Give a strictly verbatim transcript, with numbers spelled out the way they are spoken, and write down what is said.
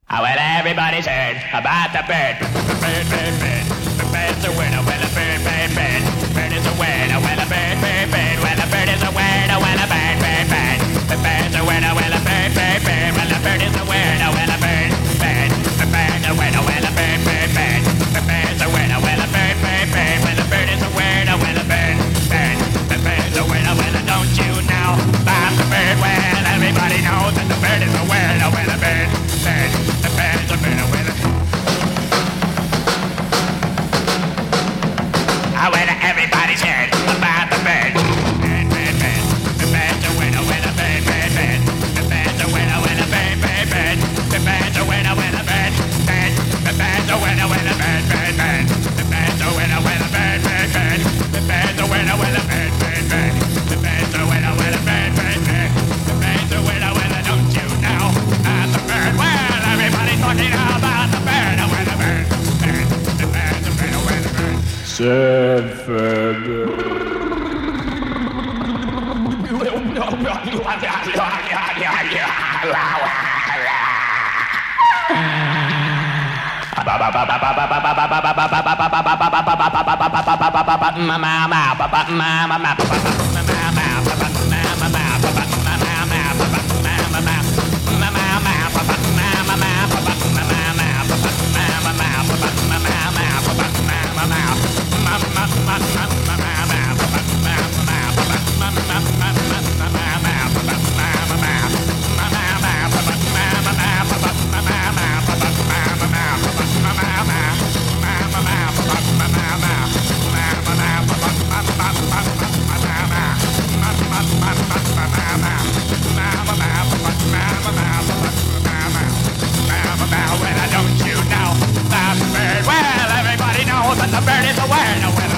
Oh, well, everybody's heard about the bird. Bird, bird, bird. The bird's a winner. Well, a bird, bird, bird. Bird is a winner. Well, a bird, bird, bird. Well, a bird is a winner. Well, a bird, bird, bird. The bird's a winner. Well, a bird, bird, bird. Well, a bird is a winner. Well, a bird, bird. The bird's a winner. Well, a bird, bird, bird. The bird's a winner. Well, a bird, bird, bird. Well, a bird is a winner. Well, a bird, bird. The bird's a winner. Well, don't you know about the bird? Well, everybody knows that the bird is a winner. Well, a bird, bird. The bird's a winner. Well, oh, well, everybody's heard about the bird. Bird, bird, bird. The bird's a winner. Well, a bird, bird, bird. The bird's a winner. Well, a bird, bird, bird. The bird's a winner. Well, a bird, bird. The bird's a winner. Well, a bird, bird, bird. The bird's a winner. Well, a bird, bird, bird. The bird's a winner. Well, a bird, bird, bird. The bird's a winner. Well, a bird, bird, bird. The bird's a winner. Well, don't you know about the bird? Well, everybody's talking about the bird. Well, the bird, bird. The bird's a winner. Well, the bird. Well, don't you know the bird? Well, everybody knows that the bird is a winner.